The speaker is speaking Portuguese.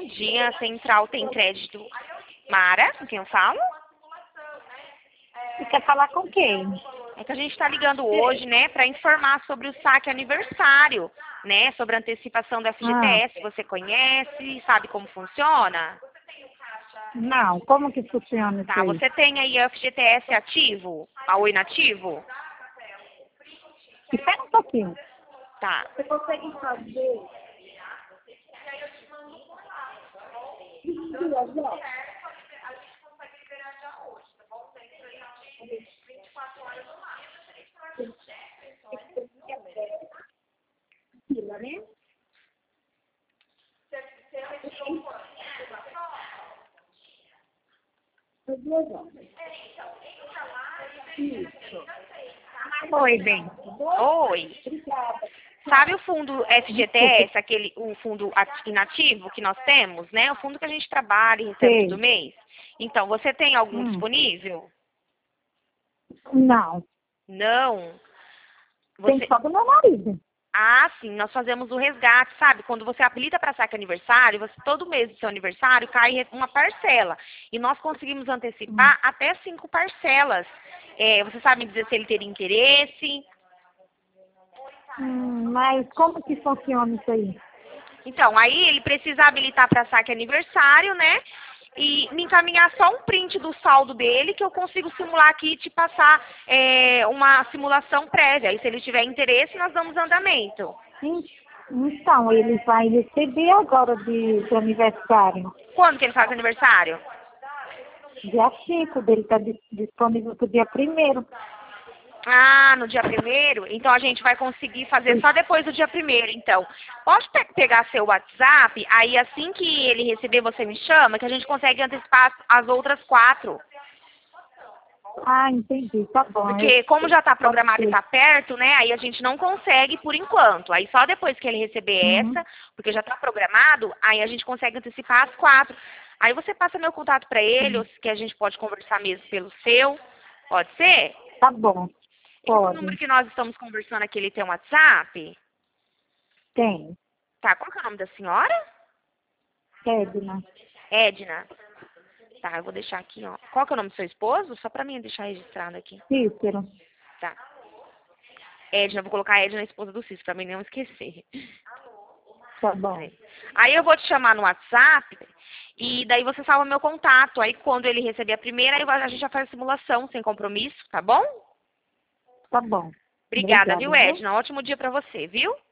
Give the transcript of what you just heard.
dia. Central tem crédito. Mara, com quem eu falo? Você quer falar com quem? É que a gente está ligando hoje, né, para informar sobre o saque aniversário, né, sobre a antecipação do FGTS. Você conhece, sabe como funciona? Não, como que funciona isso Tá, aí? você tem aí FGTS ativo, a Oi inativo? Espera um pouquinho. Tá. Você consegue fazer? Né? Oi, bem. Oi. Sabe o fundo FGTS, o fundo inativo que nós temos, né? O fundo que a gente trabalha e recebe Sei. todo mês. Então, você tem algum disponível? Não. Não. Tem só do meu marido. Ah, sim, nós fazemos o resgate, sabe? Quando você habilita para saque aniversário, todo mês do seu aniversário cai uma parcela. E nós conseguimos antecipar até 5 parcelas. Você sabe me dizer se ele teria interesse? Mas como que funciona isso aí? Então, aí ele precisa habilitar para saque aniversário, né? E me encaminhar só um print do saldo dele, que eu consigo simular aqui e te passar uma simulação prévia. E se ele tiver interesse, nós damos andamento. Então, ele vai receber agora do aniversário. Quando que ele faz aniversário? Dia 5 dele está disponível para o dia 1º. Ah, no dia 1º? Então a gente vai conseguir fazer só depois do dia 1º, então. Pode pegar seu WhatsApp, aí assim que ele receber você me chama, que a gente consegue antecipar as outras 4. Ah, entendi, tá bom. Porque como já está programado e está perto, né, aí a gente não consegue por enquanto. Aí só depois que ele receber essa, porque já está programado, aí a gente consegue antecipar as 4. Aí você passa meu contato para ele, ou que a gente pode conversar mesmo pelo seu. Pode ser? Tá bom. Esse número que nós estamos conversando aqui, ele tem um WhatsApp? Tem. Tá, qual que é o nome da senhora? Edna. Edna. Tá, eu vou deixar aqui, ó. Qual que é o nome do seu esposo? Só pra mim deixar registrado aqui. Cícero. Tá. Edna, vou colocar a Edna, a esposa do Cícero, pra mim não esquecer. Tá bom. Aí eu vou te chamar no WhatsApp e daí você salva meu contato. Aí quando ele receber a primeira, aí a gente já faz a simulação sem compromisso, tá bom? Tá bom. Obrigada, viu, Edna? Ótimo dia pra você, viu?